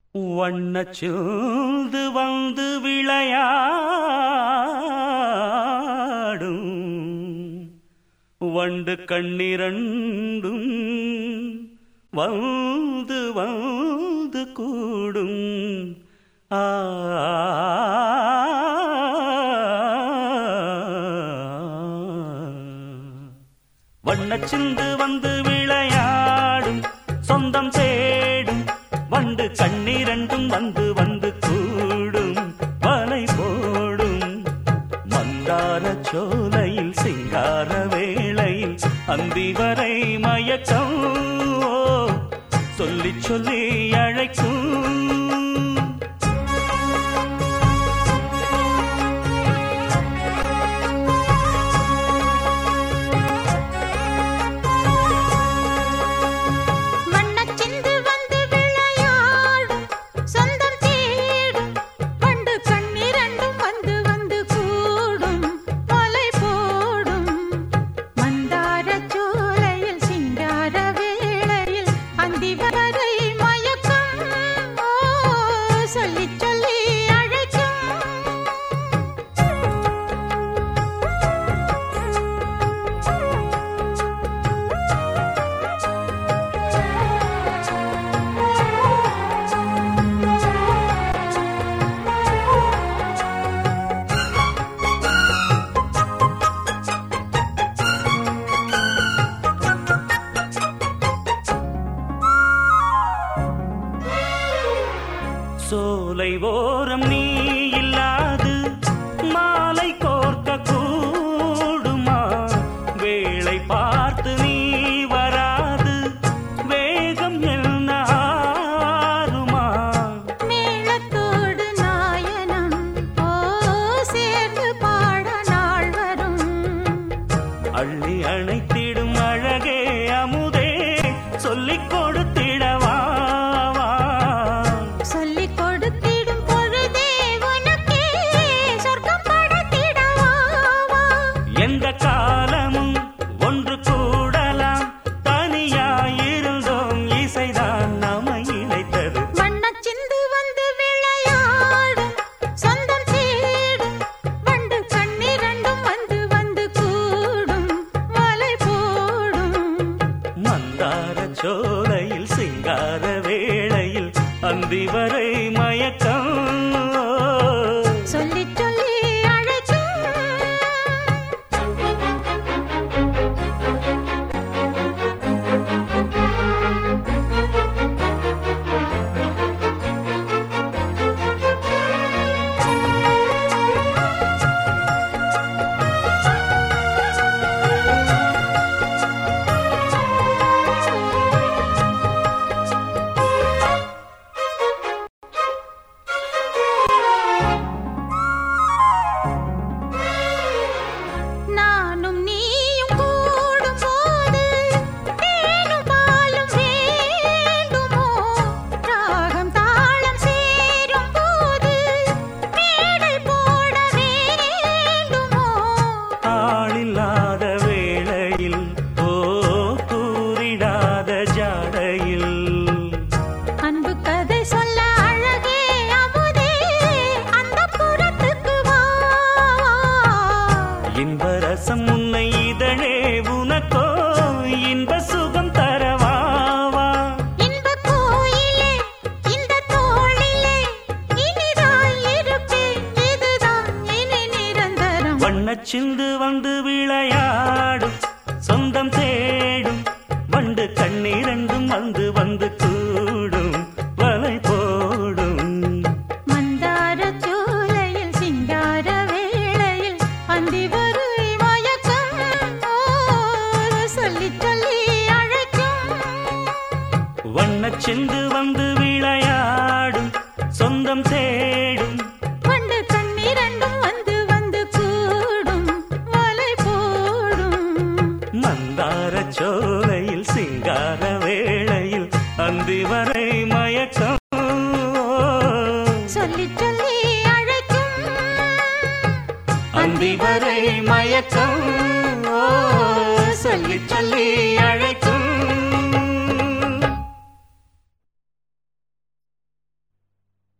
வண்ணச்சூழ்ந்து வந்து விளையாடும் வண்டு கண்ணிரண்டும் வந்து வந்து கூடும். வண்ணச்சிந்து வந்து விளையாடும் சொந்தம் தேடும் வண்டு கண்ணிரண்டும் வந்து வந்து கூடும் வலை போடும். மந்தார சோலையில் சிங்கார வேளையில் அந்தி வரை மயக்கம் சொல்லி சொல்லி அழைக்கும். சோலை ஓரம் நீ இல்லாது மாலை கோர்க்க கூடுமா? வேளை பார்த்து நீ வராது வேகம் என்ன ஆறுமா? மேளத்தோடு நாயனம் சேர்ந்து பாட நாள் வரும். அள்ளி அணைத்திடும் அழகே அமுதே சொல்லிக் கொடுத்திடவா? எந்த காலமும் ஒன்று கூடலாம் தனியாயிருந்தோம் இசைதான் நம்மை இணைத்தது. வண்ணச்சிந்து வந்து விளையாடும் சொந்தம் தேடும் வண்டு கண்ணிரண்டும் வந்து வந்து கூடும் வலை போடும். மந்தார சோலையில் சிங்கார வேளையில் அந்தி வரை மயக்கம் சொல்லி சொல்லி அன்பு கதை சொல்ல அழகே அமுதே அந்த புறத்துக்கு வா. இன்ப ரசம் உன்னை இதழே உனக்கோ இன்ப சுகம் தரவாவா? இன்ப கோயிலே இந்த தோளிலே இனிதாயிருப்பேன் இதுதான் இனி நிரந்தரம். வண்ணச்சிந்து வந்து விளையாடும் சொந்தம் தேடும் வண்டு கண்ணிரண்டும் வந்து வந்து கூடும் வலை போடும். மந்தார சோலையில் சிங்கார வேளையில் அந்தி வரை மயக்கம் சொல்லி சொல்லி அழைக்கும். வண்ணச்சிந்து வந்து விளையாடும் சொந்தம் தேடும் வண்டு கண்ணிரண்டும் வந்து வந்து கூடும் வலை போடும். மந்தார சோலையில் சிங்கார வேளையில் அந்தி வரை மயக்கம் சொல்லி சொல்லி அழைக்கும். அந்தி வரை மயக்கம் சொல்லி சொல்லி